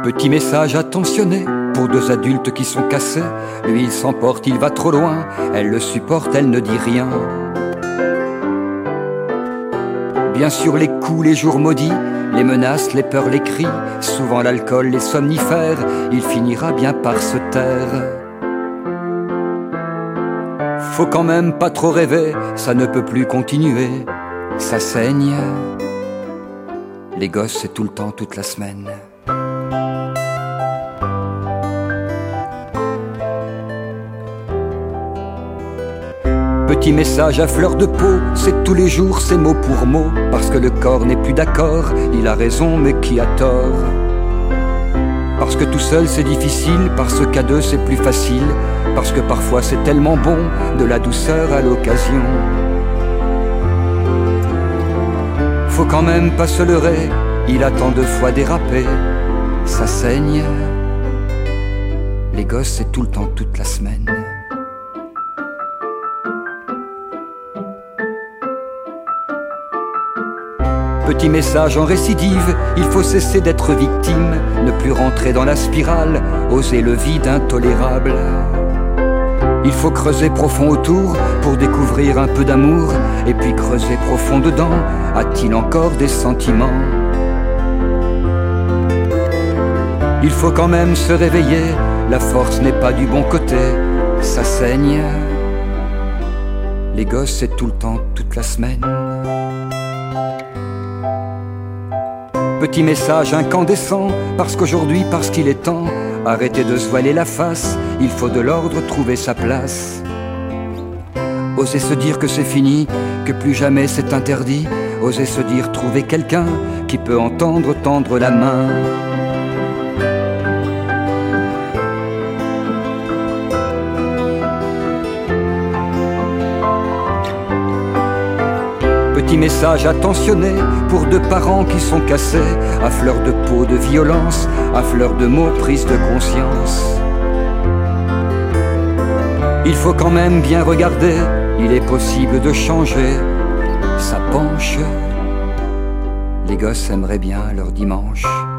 Petit message attentionné pour deux adultes qui sont cassés. Lui il s'emporte, il va trop loin. Elle le supporte, elle ne dit rien. Bien sûr les coups, les jours maudits, les menaces, les peurs, les cris, souvent l'alcool, les somnifères, il finira bien par se taire. Faut quand même pas trop rêver, ça ne peut plus continuer, ça saigne. Les gosses c'est tout le temps, toute la semaine. Petit message à fleur de peau, c'est tous les jours, c'est mot pour mot. Parce que le corps n'est plus d'accord, il a raison mais qui a tort? Parce que tout seul c'est difficile, parce qu'à deux c'est plus facile. Parce que parfois c'est tellement bon, de la douceur à l'occasion. Faut quand même pas se leurrer, il a tant de fois dérapé, ça saigne. Les gosses c'est tout le temps, toute la semaine. Petit message en récidive, il faut cesser d'être victime, ne plus rentrer dans la spirale, oser le vide intolérable. Il faut creuser profond autour pour découvrir un peu d'amour, et puis creuser profond dedans, a-t-il encore des sentiments? Il faut quand même se réveiller, la force n'est pas du bon côté, ça saigne. Les gosses c'est tout le temps, toute la semaine. Petit message incandescent, parce qu'aujourd'hui, parce qu'il est temps, arrêtez de se voiler la face, il faut de l'ordre trouver sa place. Oser se dire que c'est fini, que plus jamais c'est interdit, oser se dire trouver quelqu'un qui peut entendre tendre la main. Petit message attentionné pour deux parents qui sont cassés, à fleur de peau de violence, à fleur de mots prise de conscience. Il faut quand même bien regarder, il est possible de changer, ça penche. Les gosses aimeraient bien leur dimanche.